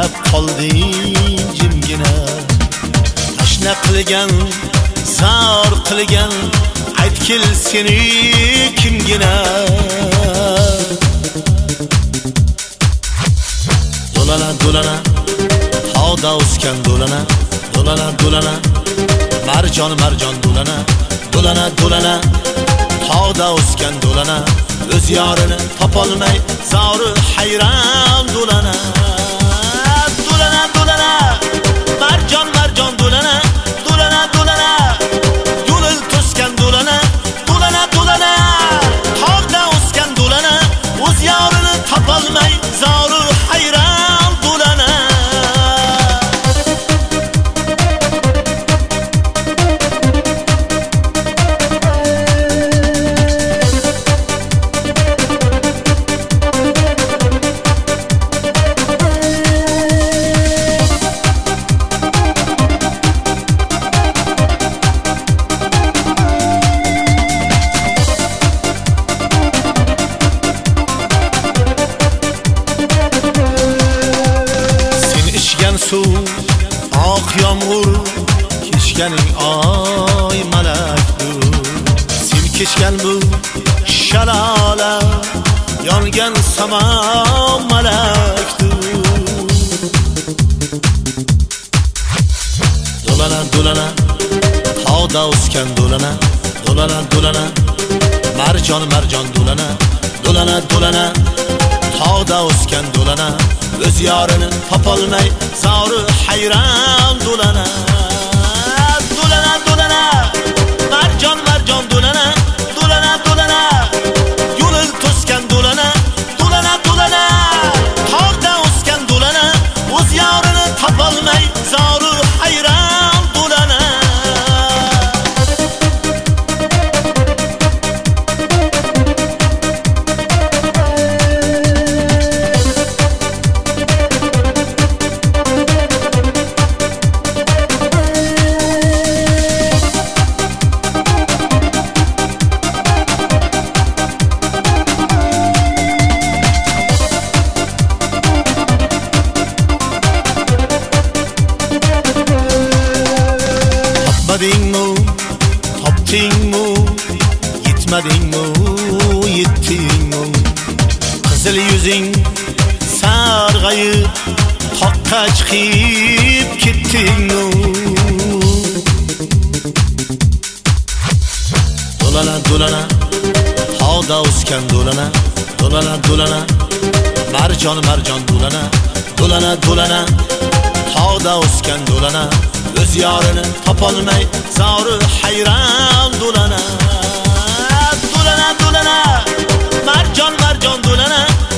qarab qolding jimgina. Tashna qilgan, zor qilgan, aytkil seni kimgina. Do'lana do'lana, tog'da o'sgan do'lana, do'lana do'lana, marjon marjon do'lana, do'lana do'lana, tog'da o'sgan do'lana, o'z yorini topolmay zori hayron do'lana. Do'lana do'lana, marjon marjon do'lana, do'lana do'lana, yo'l to'sgan do'lana, do'lana do'lana, tog'da o'sgan do'lana, o'z yorini topolmay zori hayron do'lana. Oq yomg'ir kechganing oy malakdur. Sen kechgan bu shalola yongan samo malakdur. Do'lana do'lana, tog'da o'sgan do'lana, do'lana do'lana, marjon marjon do'lana, do'lana do'lana, tog'da o'sgan do'lana, o'z yorini topolmay zori hayron do'lana. Do'lana do'lana, marjon marjon do'lana, do'lana do'lana, yo'l to'sgan do'lana, do'lana do'lana, tog'da o'sgan do'lana, o'z yorini topolmay zori hayron do'lana. Topdingmi, yetmadingmi, yetdingmi? Qizil yuzing sarg'ayib, toqqa chiqib ketdingmi? Do'lana do'lana, tog'da o'sgan do'lana, do'lana do'lana, marjon marjon do'lana, do'lana do'lana, tog'da o'sgan do'lana, o'z yorini topolmay zori hayron do'lana. Do'lana do'lana, marjon marjon do'lana,